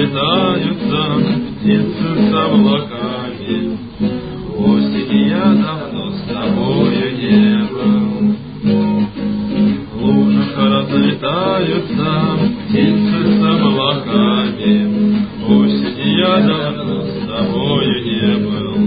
разлетаются птицы с облаками. Осени я давно с тобою не был. В лужах разлетаются птицы с облаками. Осени я давно с тобою не был.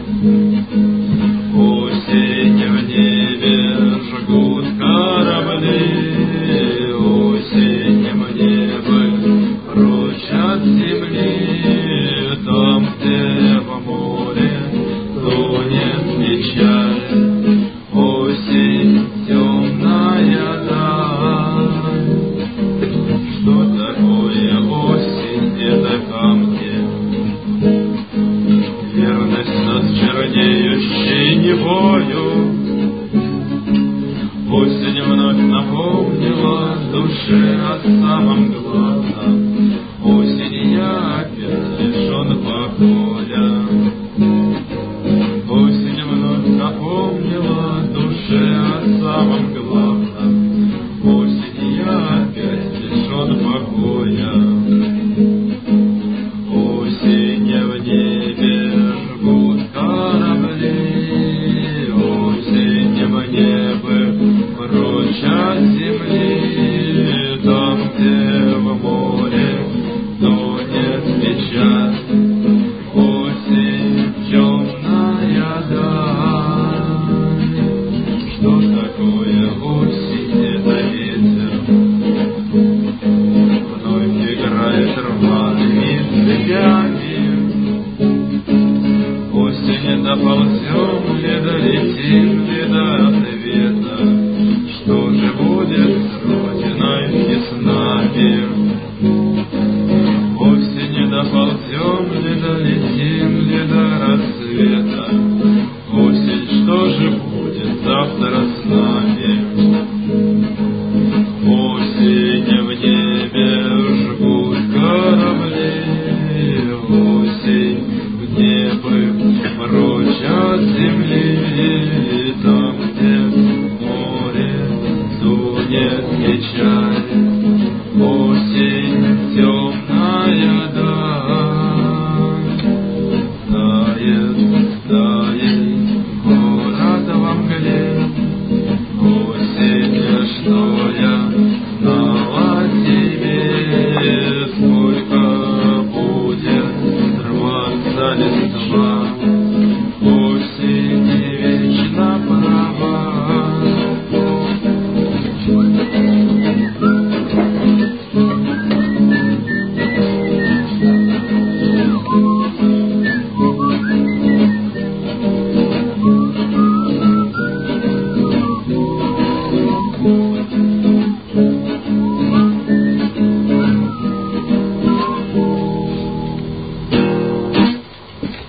Осень в небе жгут корабли. Осень в небе прочь от земли. Там, где в море тонет печаль. Осень темная даль. Что такое осень? Это камни. Верность над чернеющей невою. Осень вновь напомнила душе о самом главном. Осень я опять лишен покоя. Осень вновь напомнила душе о самом главном. Осень я опять лишен покоя. Осень в небе жгут корабли. Осень в небе прочь от земли. Там, где в море тонет печаль. Осень темная даль. Что такое осень? Это ветер. Вновь играет рваными цепями. Осень доползем ли, долетим ли до ответа? Что же будет с Родиной и с нами? Осень доползем ли, долетим ли до рассвета? Осень, что же будет завтра с нами? Осень в небе